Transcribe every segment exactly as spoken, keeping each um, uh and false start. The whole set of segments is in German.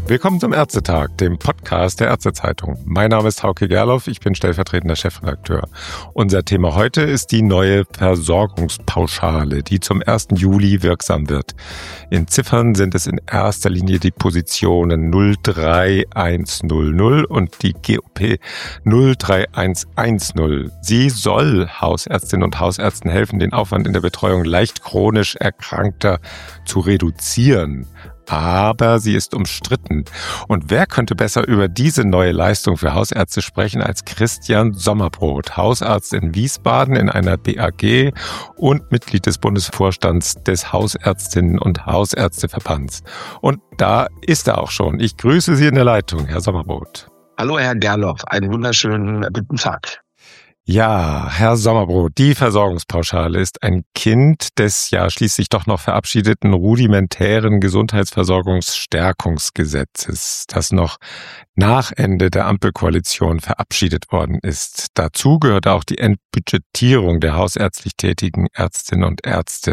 Willkommen zum Ärztetag, dem Podcast der Ärztezeitung. Mein Name ist Hauke Gerloff, ich bin stellvertretender Chefredakteur. Unser Thema heute ist die neue Versorgungspauschale, die zum ersten Juli wirksam wird. In Ziffern sind es in erster Linie die Positionen null drei eins null null und die G O P null drei eins eins null. Sie soll Hausärztinnen und Hausärzten helfen, den Aufwand in der Betreuung leicht chronisch Erkrankter zu reduzieren. Aber sie ist umstritten. Und wer könnte besser über diese neue Leistung für Hausärzte sprechen als Christian Sommerbrot, Hausarzt in Wiesbaden in einer B A G und Mitglied des Bundesvorstands des Hausärztinnen- und Hausärzteverbands. Und da ist er auch schon. Ich grüße Sie in der Leitung, Herr Sommerbrot. Hallo, Herr Gerloff. Einen wunderschönen guten Tag. Ja, Herr Sommerbrot, die Versorgungspauschale ist ein Kind des ja schließlich doch noch verabschiedeten rudimentären Gesundheitsversorgungsstärkungsgesetzes, das noch nach Ende der Ampelkoalition verabschiedet worden ist. Dazu gehört auch die Entbudgetierung der hausärztlich tätigen Ärztinnen und Ärzte.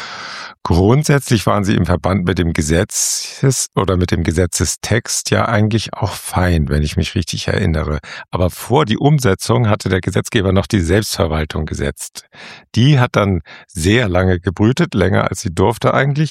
Grundsätzlich waren sie im Verband mit dem Gesetzes oder mit dem Gesetzestext ja eigentlich auch fein, wenn ich mich richtig erinnere. Aber vor die Umsetzung hatte der Gesetzgeber noch die Selbstverwaltung gesetzt. Die hat dann sehr lange gebrütet, länger als sie durfte eigentlich.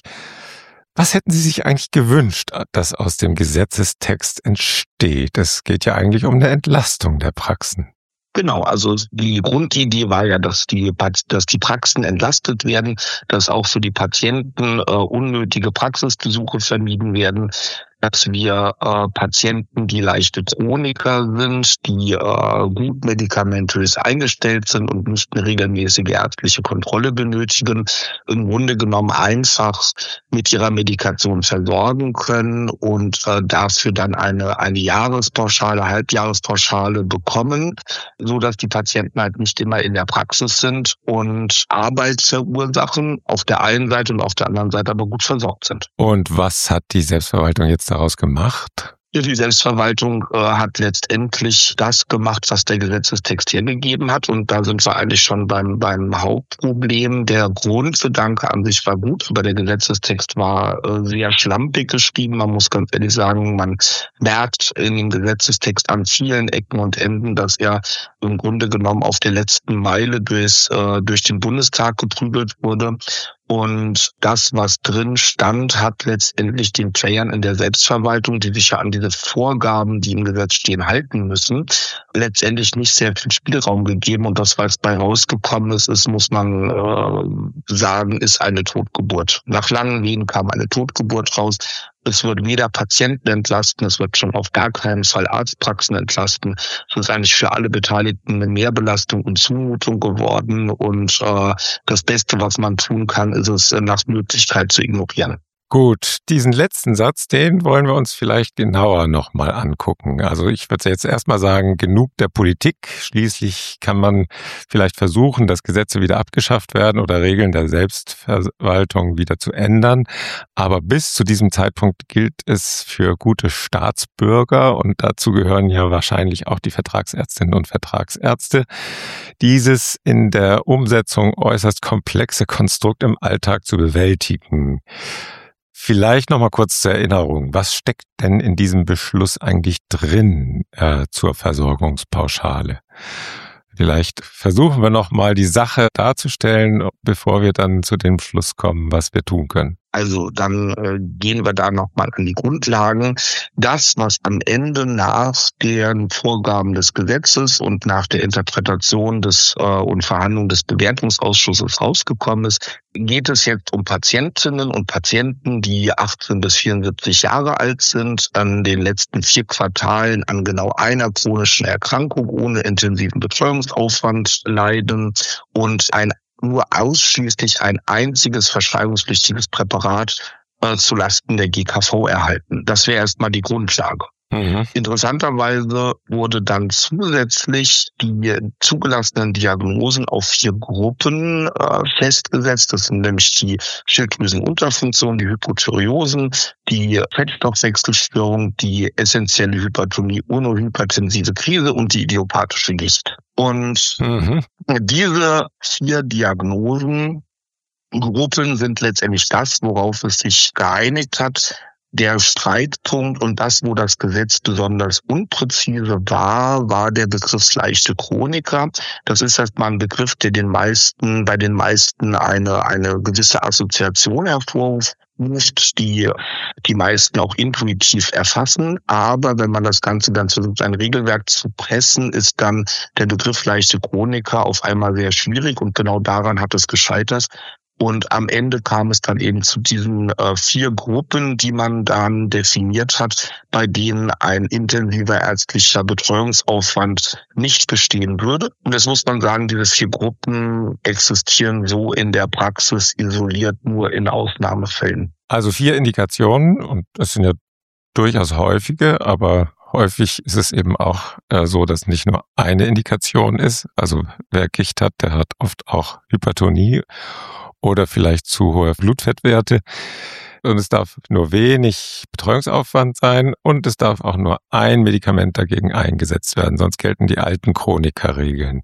Was hätten Sie sich eigentlich gewünscht, dass aus dem Gesetzestext entsteht? Es geht ja eigentlich um eine Entlastung der Praxen. Genau, also die Grundidee war ja, dass die, dass die Praxen entlastet werden, dass auch für die Patienten äh, unnötige Praxisbesuche vermieden werden, dass wir äh, Patienten, die leichte Chroniker sind, die äh, gut medikamentös eingestellt sind und nicht eine regelmäßige ärztliche Kontrolle benötigen, im Grunde genommen einfach mit ihrer Medikation versorgen können und äh, dafür dann eine eine Jahrespauschale, Halbjahrespauschale bekommen, so dass die Patienten halt nicht immer in der Praxis sind und Arbeit verursachen auf der einen Seite und auf der anderen Seite aber gut versorgt sind. Und was hat die Selbstverwaltung jetzt daraus gemacht? Die Selbstverwaltung äh, hat letztendlich das gemacht, was der Gesetzestext hergegeben hat. Und da sind wir eigentlich schon beim beim Hauptproblem. Der Grundgedanke an sich war gut, aber der Gesetzestext war äh, sehr schlampig geschrieben. Man muss ganz ehrlich sagen, man merkt in dem Gesetzestext an vielen Ecken und Enden, dass er im Grunde genommen auf der letzten Meile durchs, äh, durch den Bundestag geprügelt wurde. Und das, was drin stand, hat letztendlich den Playern in der Selbstverwaltung, die sich ja an diese Vorgaben, die im Gesetz stehen, halten müssen, letztendlich nicht sehr viel Spielraum gegeben. Und das, was bei rausgekommen ist, ist, muss man äh, sagen, ist eine Totgeburt. Nach langen Wehen kam eine Totgeburt raus. Es wird weder Patienten entlasten, es wird schon auf gar keinen Fall Arztpraxen entlasten. Es ist eigentlich für alle Beteiligten eine Mehrbelastung und Zumutung geworden. Und äh, das Beste, was man tun kann, ist es nach Möglichkeit zu ignorieren. Gut, diesen letzten Satz, den wollen wir uns vielleicht genauer nochmal angucken. Also ich würde jetzt erstmal sagen, genug der Politik. Schließlich kann man vielleicht versuchen, dass Gesetze wieder abgeschafft werden oder Regeln der Selbstverwaltung wieder zu ändern. Aber bis zu diesem Zeitpunkt gilt es für gute Staatsbürger, und dazu gehören ja wahrscheinlich auch die Vertragsärztinnen und Vertragsärzte, dieses in der Umsetzung äußerst komplexe Konstrukt im Alltag zu bewältigen. Vielleicht noch mal kurz zur Erinnerung. Was steckt denn in diesem Beschluss eigentlich drin äh, zur Versorgungspauschale? Vielleicht versuchen wir noch mal die Sache darzustellen, bevor wir dann zu dem Schluss kommen, was wir tun können. Also dann äh, gehen wir da nochmal an die Grundlagen. Das, was am Ende nach den Vorgaben des Gesetzes und nach der Interpretation des äh, und Verhandlung des Bewertungsausschusses rausgekommen ist, geht es jetzt um Patientinnen und Patienten, die achtzehn bis vierundsiebzig Jahre alt sind, an den letzten vier Quartalen an genau einer chronischen Erkrankung ohne intensiven Betreuungsaufwand leiden und ein nur ausschließlich ein einziges verschreibungspflichtiges Präparat äh, zulasten der G K V erhalten. Das wäre erstmal die Grundlage. Mhm. Interessanterweise wurde dann zusätzlich die zugelassenen Diagnosen auf vier Gruppen äh, festgesetzt. Das sind nämlich die Schilddrüsenunterfunktion, die Hypothyreosen, die Fettstoffwechselstörung, die essentielle Hypertonie ohne hypertensive Krise und die idiopathische Gicht. Und mhm. diese vier Diagnosengruppen sind letztendlich das, worauf es sich geeinigt hat, Der Streitpunkt und das, wo das Gesetz besonders unpräzise war, war der Begriff leichte Chroniker. Das ist erstmal ein Begriff, der den meisten, bei den meisten eine, eine gewisse Assoziation hervorruft, die die meisten auch intuitiv erfassen. Aber wenn man das Ganze dann versucht, ein Regelwerk zu pressen, ist dann der Begriff leichte Chroniker auf einmal sehr schwierig und genau daran hat es gescheitert. Und am Ende kam es dann eben zu diesen äh, vier Gruppen, die man dann definiert hat, bei denen ein intensiver ärztlicher Betreuungsaufwand nicht bestehen würde. Und jetzt muss man sagen, diese vier Gruppen existieren so in der Praxis isoliert nur in Ausnahmefällen. Also vier Indikationen, und das sind ja durchaus häufige, aber häufig ist es eben auch äh, so, dass nicht nur eine Indikation ist. Also wer Gicht hat, der hat oft auch Hypertonie oder vielleicht zu hohe Blutfettwerte. Und es darf nur wenig Betreuungsaufwand sein und es darf auch nur ein Medikament dagegen eingesetzt werden, sonst gelten die alten Chronikerregeln.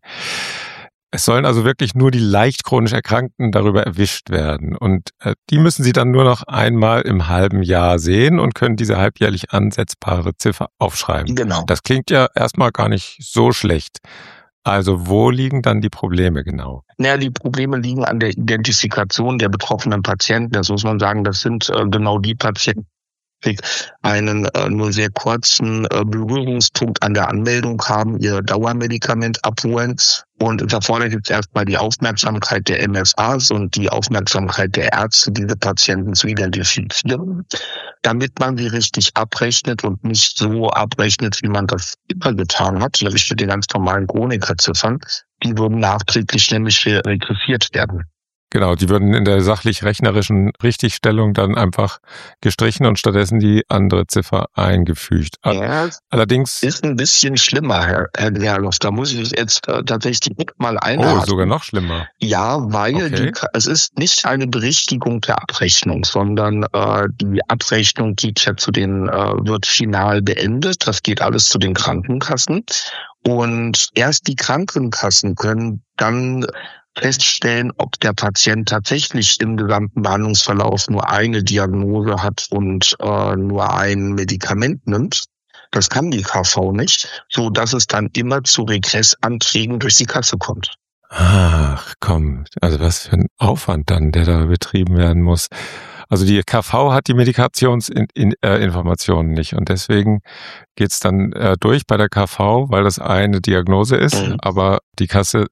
Es sollen also wirklich nur die leicht chronisch Erkrankten darüber erwischt werden. Und äh, die müssen Sie dann nur noch einmal im halben Jahr sehen und können diese halbjährlich ansetzbare Ziffer aufschreiben. Genau. Das klingt ja erstmal gar nicht so schlecht. Also wo liegen dann die Probleme genau? Naja, die Probleme liegen an der Identifikation der betroffenen Patienten. Das muss man sagen, das sind äh, genau die Patienten, die einen äh, nur sehr kurzen äh, Berührungspunkt an der Anmeldung haben, ihr Dauermedikament abholen. Und da vorne gibt es erstmal die Aufmerksamkeit der M S As und die Aufmerksamkeit der Ärzte, diese Patienten zu identifizieren, damit man sie richtig abrechnet und nicht so abrechnet, wie man das immer getan hat, nämlich mit den ganz normalen Chronikerziffern. Die würden nachträglich nämlich regressiert werden. Genau, die würden in der sachlich-rechnerischen Richtigstellung dann einfach gestrichen und stattdessen die andere Ziffer eingefügt. Ja, allerdings ist ein bisschen schlimmer, Herr, Herr Gerloff. Da muss ich jetzt äh, tatsächlich direkt mal einhaken. Oh, sogar noch schlimmer. Ja, weil okay. die, es ist nicht eine Berichtigung der Abrechnung, sondern äh, die Abrechnung geht ja zu den, äh, wird final beendet. Das geht alles zu den Krankenkassen. Und erst die Krankenkassen können dann feststellen, ob der Patient tatsächlich im gesamten Behandlungsverlauf nur eine Diagnose hat und äh, nur ein Medikament nimmt. Das kann die K V nicht, so dass es dann immer zu Regressanträgen durch die Kasse kommt. Ach komm, also was für ein Aufwand dann, der da betrieben werden muss. Also die K V hat die Medikationsinformationen nicht und deswegen geht's dann äh, durch bei der K V, weil das eine Diagnose ist, mhm. aber die Kasse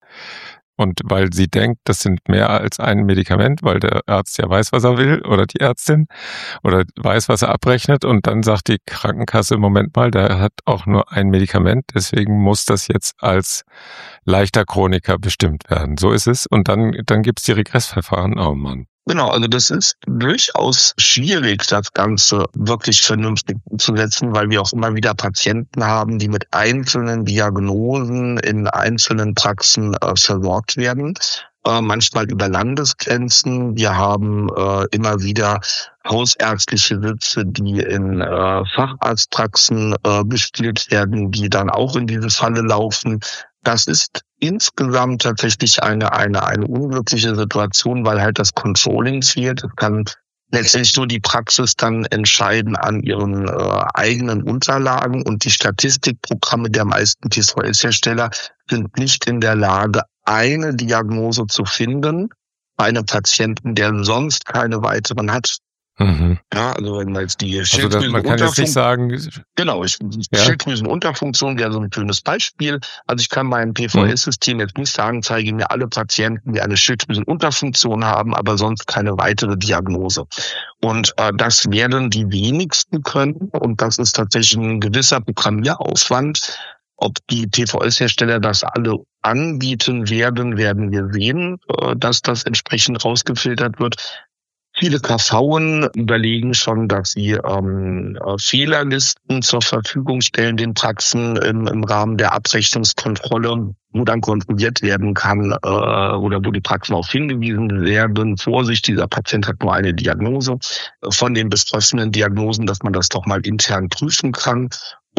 und weil sie denkt, das sind mehr als ein Medikament, weil der Arzt ja weiß, was er will oder die Ärztin oder weiß, was er abrechnet und dann sagt die Krankenkasse, Moment mal, der hat auch nur ein Medikament, deswegen muss das jetzt als leichter Chroniker bestimmt werden. So ist es und dann, dann gibt's die Regressverfahren. Oh Mann. Genau, also das ist durchaus schwierig, das Ganze wirklich vernünftig umzusetzen, weil wir auch immer wieder Patienten haben, die mit einzelnen Diagnosen in einzelnen Praxen äh, versorgt werden, äh, manchmal über Landesgrenzen. Wir haben äh, immer wieder hausärztliche Sitze, die in äh, Facharztpraxen äh, bespielt werden, die dann auch in diese Falle laufen. Das ist insgesamt tatsächlich eine, eine, eine unglückliche Situation, weil halt das Controlling fehlt. Es kann letztendlich nur die Praxis dann entscheiden an ihren äh, eigenen Unterlagen und die Statistikprogramme der meisten T V S-Hersteller sind nicht in der Lage, eine Diagnose zu finden bei einem Patienten, der sonst keine weiteren hat. Mhm. Ja, also wenn man jetzt die also das, man kann jetzt nicht sagen, genau, ich, ja? Schilddrüsenunterfunktion wäre so ein schönes Beispiel. Also ich kann meinem P V S-System mhm. jetzt nicht sagen, zeige mir alle Patienten, die eine Schilddrüsenunterfunktion haben, aber sonst keine weitere Diagnose. Und äh, das werden die wenigsten können und das ist tatsächlich ein gewisser Programmieraufwand. Ob die T V S-Hersteller das alle anbieten werden, werden wir sehen, äh, dass das entsprechend rausgefiltert wird. Viele K V'en überlegen schon, dass sie ähm, Fehlerlisten zur Verfügung stellen den Praxen im, im Rahmen der Abrechnungskontrolle, wo dann kontrolliert werden kann äh, oder wo die Praxen auch hingewiesen werden. Vorsicht, dieser Patient hat nur eine Diagnose. Von den betroffenen Diagnosen, dass man das doch mal intern prüfen kann.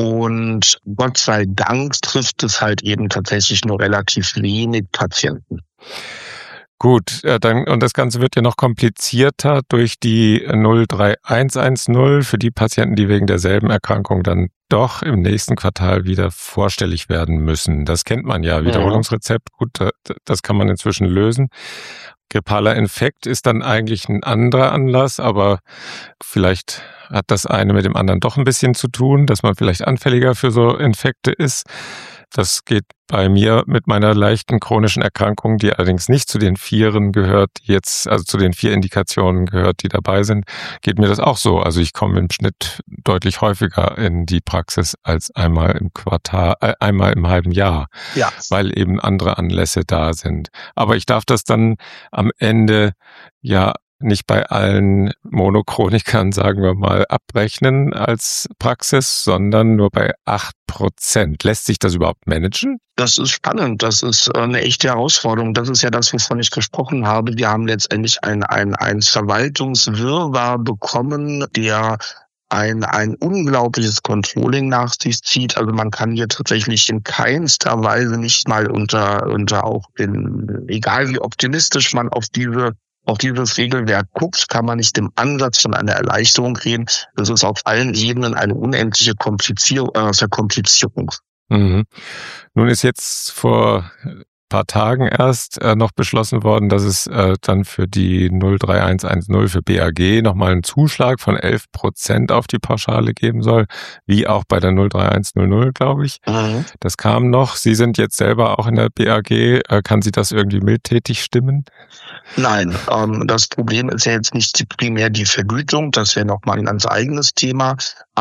Und Gott sei Dank trifft es halt eben tatsächlich nur relativ wenig Patienten. Gut, äh, dann, und das Ganze wird ja noch komplizierter durch die null drei eins eins null für die Patienten, die wegen derselben Erkrankung dann doch im nächsten Quartal wieder vorstellig werden müssen. Das kennt man ja, Wiederholungsrezept, gut, das kann man inzwischen lösen. Grippaler Infekt ist dann eigentlich ein anderer Anlass, aber vielleicht hat das eine mit dem anderen doch ein bisschen zu tun, dass man vielleicht anfälliger für so Infekte ist. Das geht bei mir mit meiner leichten chronischen Erkrankung, die allerdings nicht zu den Vieren gehört, die jetzt, also zu den vier Indikationen gehört, die dabei sind, geht mir das auch so. Also ich komme im Schnitt deutlich häufiger in die Praxis als einmal im Quartal, äh, einmal im halben Jahr, ja, weil eben andere Anlässe da sind. Aber ich darf das dann am Ende ja nicht bei allen Monochronikern, sagen wir mal, abrechnen als Praxis, sondern nur bei acht Prozent. Lässt sich das überhaupt managen? Das ist spannend. Das ist eine echte Herausforderung. Das ist ja das, wovon ich gesprochen habe. Wir haben letztendlich ein, ein, ein Verwaltungswirrwarr bekommen, der ein, ein unglaubliches Controlling nach sich zieht. Also man kann hier tatsächlich in keinster Weise nicht mal unter, unter auch den, egal wie optimistisch man auf diese Auf dieses Regelwerk guckt, kann man nicht im Ansatz von einer Erleichterung reden. Das ist auf allen Ebenen eine unendliche Komplizierung, äh, Verkomplizierung. Mhm. Nun ist jetzt vor ein paar Tagen erst äh, noch beschlossen worden, dass es äh, dann für die null drei eins eins null für B A G nochmal einen Zuschlag von elf Prozent auf die Pauschale geben soll, wie auch bei der null drei eins null null, glaube ich. Mhm. Das kam noch. Sie sind jetzt selber auch in der B A G. Äh, kann Sie das irgendwie mildtätig stimmen? Nein, ähm, das Problem ist ja jetzt nicht primär die Vergütung, das wäre nochmal ein ganz eigenes Thema,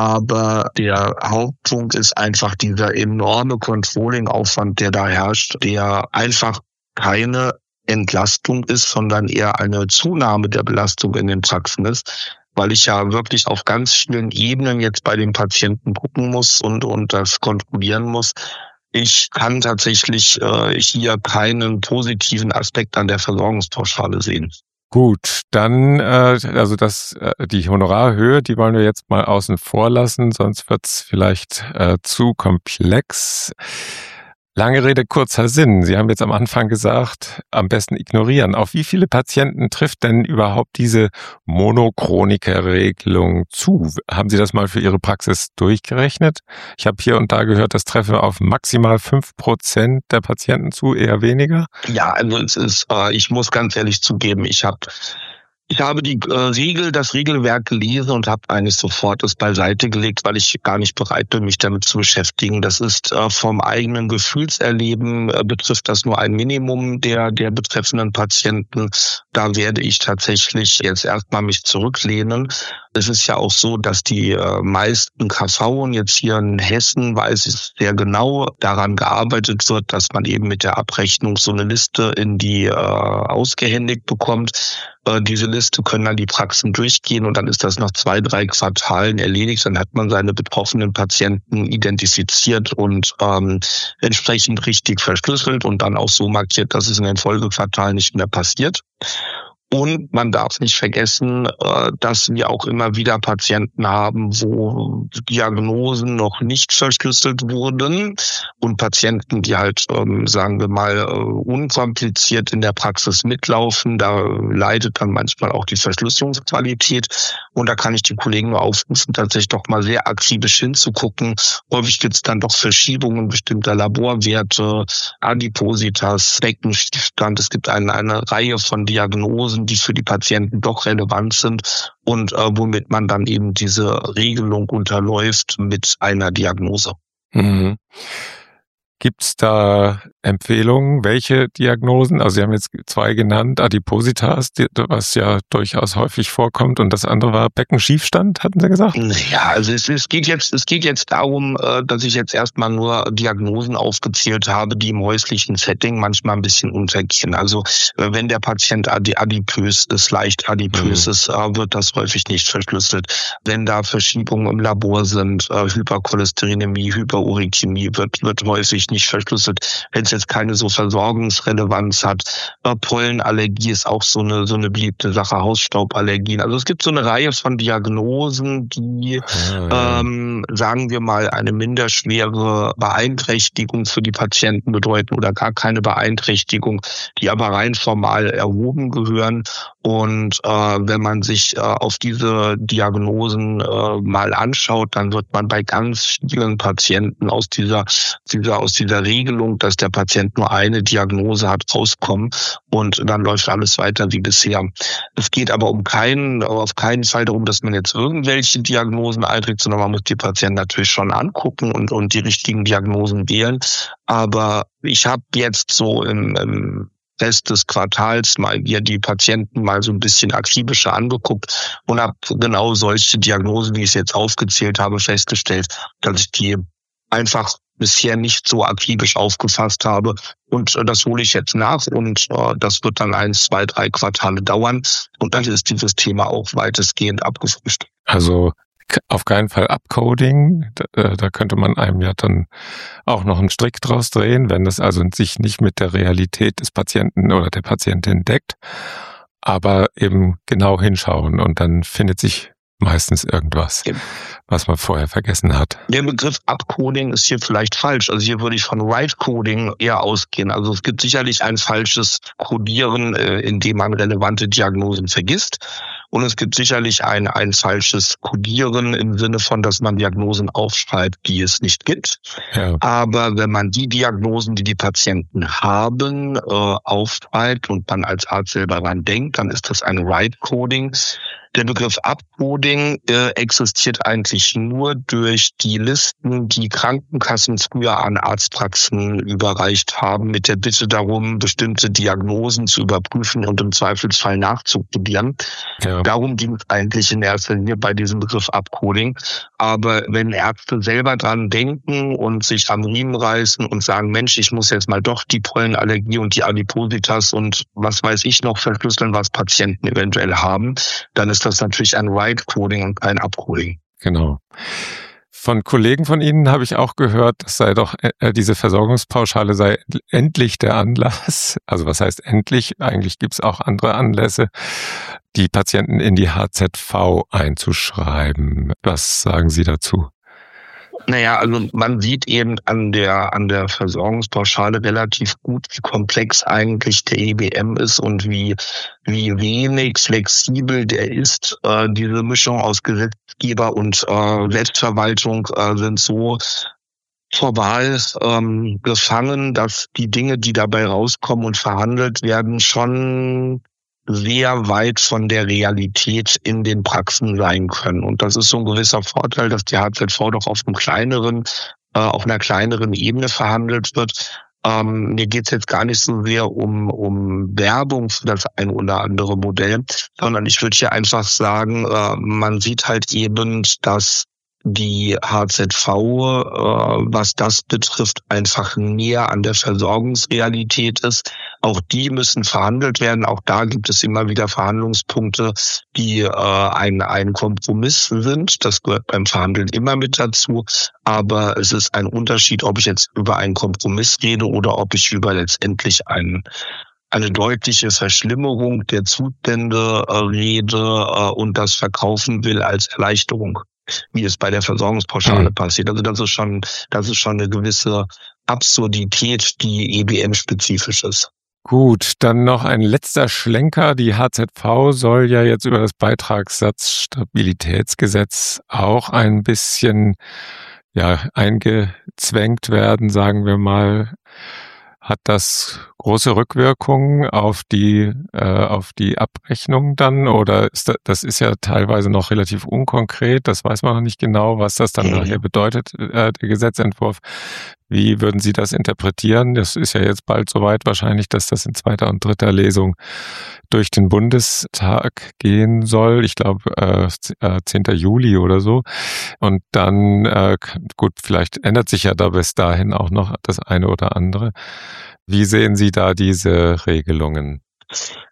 aber der Hauptpunkt ist einfach dieser enorme Controlling-Aufwand, der da herrscht, der einfach keine Entlastung ist, sondern eher eine Zunahme der Belastung in den Praxen ist, weil ich ja wirklich auf ganz vielen Ebenen jetzt bei den Patienten gucken muss und, und das kontrollieren muss. Ich kann tatsächlich äh, hier keinen positiven Aspekt an der Versorgungspauschale sehen. Gut, dann, äh, also das, äh, die Honorarhöhe, die wollen wir jetzt mal außen vor lassen, sonst wird's vielleicht äh, zu komplex. Lange Rede, kurzer Sinn. Sie haben jetzt am Anfang gesagt, am besten ignorieren. Auf wie viele Patienten trifft denn überhaupt diese Monochroniker-Regelung zu? Haben Sie das mal für Ihre Praxis durchgerechnet? Ich habe hier und da gehört, das treffe auf maximal fünf Prozent der Patienten zu, eher weniger. Ja, also es ist, äh, ich muss ganz ehrlich zugeben, ich habe Ich habe die äh, Regel, das Regelwerk gelesen und habe eigentlich sofort das beiseite gelegt, weil ich gar nicht bereit bin, mich damit zu beschäftigen. Das ist äh, vom eigenen Gefühlserleben, äh, betrifft das nur ein Minimum der der betreffenden Patienten. Da werde ich tatsächlich jetzt erstmal mich zurücklehnen. Es ist ja auch so, dass die äh, meisten K V und jetzt hier in Hessen weiß ich sehr genau daran gearbeitet wird, dass man eben mit der Abrechnung so eine Liste in die äh, ausgehändigt bekommt. Äh, diese Liste können dann die Praxen durchgehen und dann ist das nach zwei, drei Quartalen erledigt. Dann hat man seine betroffenen Patienten identifiziert und ähm, entsprechend richtig verschlüsselt und dann auch so markiert, dass es in den Folgequartalen nicht mehr passiert. Und man darf nicht vergessen, dass wir auch immer wieder Patienten haben, wo Diagnosen noch nicht verschlüsselt wurden und Patienten, die halt, sagen wir mal, unkompliziert in der Praxis mitlaufen. Da leidet dann manchmal auch die Verschlüsselungsqualität. Und da kann ich die Kollegen nur aufrufen, tatsächlich doch mal sehr akribisch hinzugucken. Häufig gibt es dann doch Verschiebungen bestimmter Laborwerte, Adipositas, Beckenstiefstand. Es gibt eine, eine Reihe von Diagnosen, die für die Patienten doch relevant sind und äh, womit man dann eben diese Regelung unterläuft mit einer Diagnose. Mhm. Gibt's da Empfehlungen, welche Diagnosen? Also Sie haben jetzt zwei genannt, Adipositas, was ja durchaus häufig vorkommt, und das andere war Beckenschiefstand, hatten Sie gesagt? Ja, also es, es geht jetzt, es geht jetzt darum, dass ich jetzt erstmal nur Diagnosen aufgezählt habe, die im häuslichen Setting manchmal ein bisschen untergehen. Also wenn der Patient adipös ist, leicht adipös mhm. ist, wird das häufig nicht verschlüsselt. Wenn da Verschiebungen im Labor sind, Hypercholesterinämie, Hyperuricämie, wird, wird häufig natürlich nicht verschlüsselt, wenn es jetzt keine so Versorgungsrelevanz hat. Äh, Pollenallergie ist auch so eine so eine beliebte Sache, Hausstauballergien. Also es gibt so eine Reihe von Diagnosen, die, ah, ja. ähm, sagen wir mal, eine minderschwere Beeinträchtigung für die Patienten bedeuten oder gar keine Beeinträchtigung, die aber rein formal erhoben gehören. Und äh, wenn man sich äh, auf diese Diagnosen äh, mal anschaut, dann wird man bei ganz vielen Patienten aus dieser, dieser aus dieser Regelung, dass der Patient nur eine Diagnose hat, rauskommen und dann läuft alles weiter wie bisher. Es geht aber um keinen, auf keinen Fall darum, dass man jetzt irgendwelche Diagnosen einträgt, sondern man muss die Patienten natürlich schon angucken und und die richtigen Diagnosen wählen. Aber ich habe jetzt so im, im Rest des Quartals mal mir die Patienten mal so ein bisschen akribischer angeguckt und habe genau solche Diagnosen, wie ich es jetzt aufgezählt habe, festgestellt, dass ich die einfach bisher nicht so akribisch aufgefasst habe. Und äh, das hole ich jetzt nach und äh, das wird dann eins, zwei, drei Quartale dauern. Und dann ist dieses Thema auch weitestgehend abgefrühstückt. Also auf keinen Fall Upcoding, da, da könnte man einem ja dann auch noch einen Strick draus drehen, wenn das also sich nicht mit der Realität des Patienten oder der Patientin deckt, aber eben genau hinschauen und dann findet sich meistens irgendwas, ja, was man vorher vergessen hat. Der Begriff Upcoding ist hier vielleicht falsch. Also hier würde ich von Right-Coding eher ausgehen. Also es gibt sicherlich ein falsches Codieren, in dem man relevante Diagnosen vergisst. Und es gibt sicherlich ein, ein falsches Codieren im Sinne von, dass man Diagnosen aufschreibt, die es nicht gibt. Ja. Aber wenn man die Diagnosen, die die Patienten haben, äh, aufschreibt und man als Arzt selber daran denkt, dann ist das ein Right-Coding. Der Begriff Upcoding äh, existiert eigentlich nur durch die Listen, die Krankenkassen früher an Arztpraxen überreicht haben, mit der Bitte darum, bestimmte Diagnosen zu überprüfen und im Zweifelsfall nachzukodieren. Ja. Darum ging es eigentlich in erster Linie bei diesem Begriff Upcoding. Aber wenn Ärzte selber dran denken und sich am Riemen reißen und sagen, Mensch, ich muss jetzt mal doch die Pollenallergie und die Adipositas und was weiß ich noch verschlüsseln, was Patienten eventuell haben, dann ist das natürlich ein Right-Coding und kein Upcoding. Genau. Von Kollegen von Ihnen habe ich auch gehört, das sei doch, äh, diese Versorgungspauschale sei endlich der Anlass. Also was heißt endlich? Eigentlich gibt es auch andere Anlässe, die Patienten in die H Z V einzuschreiben. Was sagen Sie dazu? Naja, also man sieht eben an der an der Versorgungspauschale relativ gut, wie komplex eigentlich der E B M ist und wie wie wenig flexibel der ist. Äh, diese Mischung aus Gesetzgeber und äh, Selbstverwaltung äh, sind so formal ähm, gefangen, dass die Dinge, die dabei rauskommen und verhandelt werden, schon sehr weit von der Realität in den Praxen sein können. Und das ist so ein gewisser Vorteil, dass die H Z V doch auf einem kleineren, äh, auf einer kleineren Ebene verhandelt wird. Ähm, mir geht's jetzt gar nicht so sehr um um Werbung für das ein oder andere Modell, sondern ich würde hier einfach sagen, äh, man sieht halt eben, dass die H Z V, äh, was das betrifft, einfach näher an der Versorgungsrealität ist. Auch die müssen verhandelt werden. Auch da gibt es immer wieder Verhandlungspunkte, die äh, ein, ein Kompromiss sind. Das gehört beim Verhandeln immer mit dazu. Aber es ist ein Unterschied, ob ich jetzt über einen Kompromiss rede oder ob ich über letztendlich einen eine deutliche Verschlimmerung der Zustände äh, rede äh, und das verkaufen will als Erleichterung, wie es bei der Versorgungspauschale mhm. passiert. Also das ist schon, das ist schon eine gewisse Absurdität, die E B M-spezifisch ist. Gut, dann noch ein letzter Schlenker. Die H Z V soll ja jetzt über das Beitragssatzstabilitätsgesetz auch ein bisschen ja eingezwängt werden, sagen wir mal. Hat das große Rückwirkungen auf die äh, auf die Abrechnung dann, oder ist das, das ist ja teilweise noch relativ unkonkret, das weiß man noch nicht genau, was das dann mhm. nachher bedeutet, äh, der Gesetzentwurf. Wie würden Sie das interpretieren? Das ist ja jetzt bald soweit wahrscheinlich, dass das in zweiter und dritter Lesung durch den Bundestag gehen soll. Ich glaube, äh, zehnten Juli oder so. Und dann, äh, gut, vielleicht ändert sich ja da bis dahin auch noch das eine oder andere. Wie sehen Sie da diese Regelungen?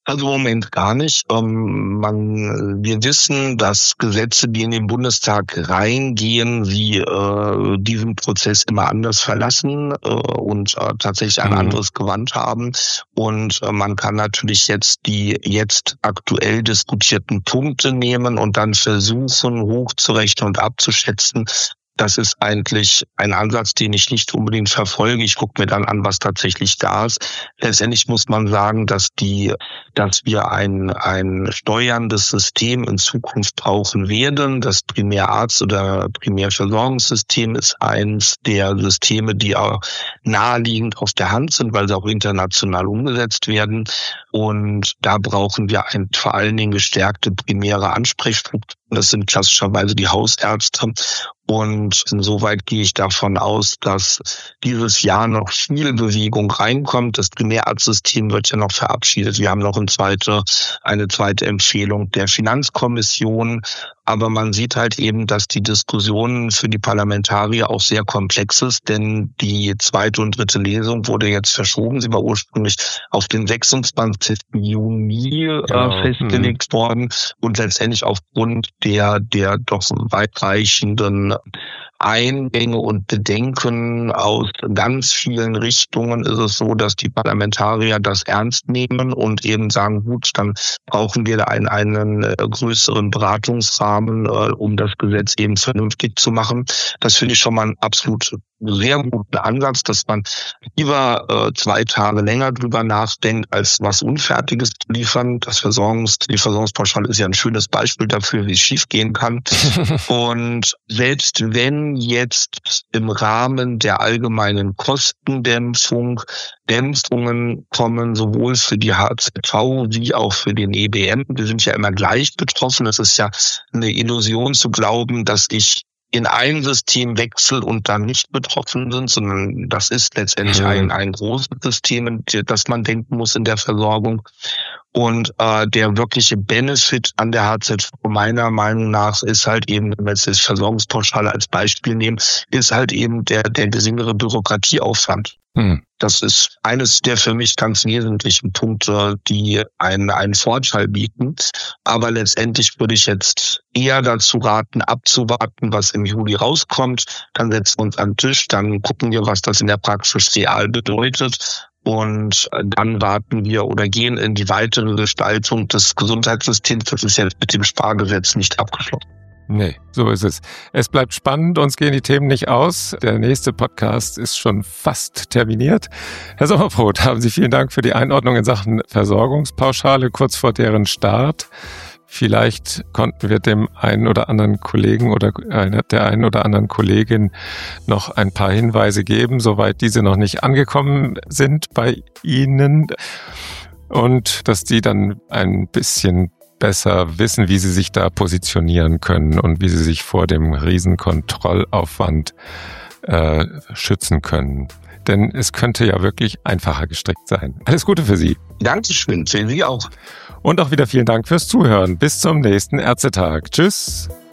Also im Moment gar nicht. Ähm, man, wir wissen, dass Gesetze, die in den Bundestag reingehen, sie äh, diesen Prozess immer anders verlassen äh, und äh, tatsächlich ein mhm. anderes Gewand haben. Und äh, man kann natürlich jetzt die jetzt aktuell diskutierten Punkte nehmen und dann versuchen, hochzurechnen und abzuschätzen. Das ist eigentlich ein Ansatz, den ich nicht unbedingt verfolge. Ich gucke mir dann an, was tatsächlich da ist. Letztendlich muss man sagen, dass die, dass wir ein, ein steuerndes System in Zukunft brauchen werden. Das Primärarzt- oder Primärversorgungssystem ist eins der Systeme, die auch naheliegend auf der Hand sind, weil sie auch international umgesetzt werden. Und da brauchen wir ein, vor allen Dingen gestärkte primäre Ansprechstrukturen. Das sind klassischerweise die Hausärzte. Und insoweit gehe ich davon aus, dass dieses Jahr noch viel Bewegung reinkommt. Das Primärarztsystem wird ja noch verabschiedet. Wir haben noch eine zweite, eine zweite Empfehlung der Finanzkommission. Aber man sieht halt eben, dass die Diskussion für die Parlamentarier auch sehr komplex ist, denn die zweite und dritte Lesung wurde jetzt verschoben. Sie war ursprünglich auf den sechsundzwanzigsten Juni äh, genau. festgelegt mhm. worden und letztendlich aufgrund der der doch weitreichenden Eingänge und Bedenken aus ganz vielen Richtungen ist es so, dass die Parlamentarier das ernst nehmen und eben sagen, gut, dann brauchen wir da einen, einen äh, größeren Beratungsrahmen, äh, um das Gesetz eben vernünftig zu machen. Das finde ich schon mal ein absolut sehr guten Ansatz, dass man lieber äh, zwei Tage länger drüber nachdenkt, als was Unfertiges zu liefern. Das Versorgungs, die Versorgungspauschale ist ja ein schönes Beispiel dafür, wie es schiefgehen kann. Und selbst wenn jetzt im Rahmen der allgemeinen Kostendämpfung Dämpfungen kommen, sowohl für die H Z V wie auch für den E B M, wir sind ja immer gleich betroffen. Es ist ja eine Illusion zu glauben, dass ich in ein System wechsel und dann nicht betroffen sind, sondern das ist letztendlich mhm. ein, ein großes System, das man denken muss in der Versorgung. Und äh, der wirkliche Benefit an der H Z V meiner Meinung nach ist halt eben, wenn wir jetzt das Versorgungspauschale als Beispiel nehmen, ist halt eben der, der geringere Bürokratieaufwand. Mhm. Das ist eines der für mich ganz wesentlichen Punkte, die einen, einen Vorteil bieten. Aber letztendlich würde ich jetzt eher dazu raten, abzuwarten, was im Juli rauskommt. Dann setzen wir uns an den Tisch, dann gucken wir, was das in der Praxis real bedeutet. Und dann warten wir oder gehen in die weitere Gestaltung des Gesundheitssystems. Das ist jetzt mit dem Spargesetz nicht abgeschlossen. Nee, so ist es. Es bleibt spannend, uns gehen die Themen nicht aus. Der nächste Podcast ist schon fast terminiert. Herr Sommerbrot, haben Sie vielen Dank für die Einordnung in Sachen Versorgungspauschale kurz vor deren Start. Vielleicht konnten wir dem einen oder anderen Kollegen oder der einen oder anderen Kollegin noch ein paar Hinweise geben, soweit diese noch nicht angekommen sind bei Ihnen. Und dass die dann ein bisschen besser wissen, wie sie sich da positionieren können und wie sie sich vor dem Riesenkontrollaufwand äh, schützen können. Denn es könnte ja wirklich einfacher gestrickt sein. Alles Gute für Sie. Dankeschön, für Sie auch. Und auch wieder vielen Dank fürs Zuhören. Bis zum nächsten Ärztetag. Tschüss.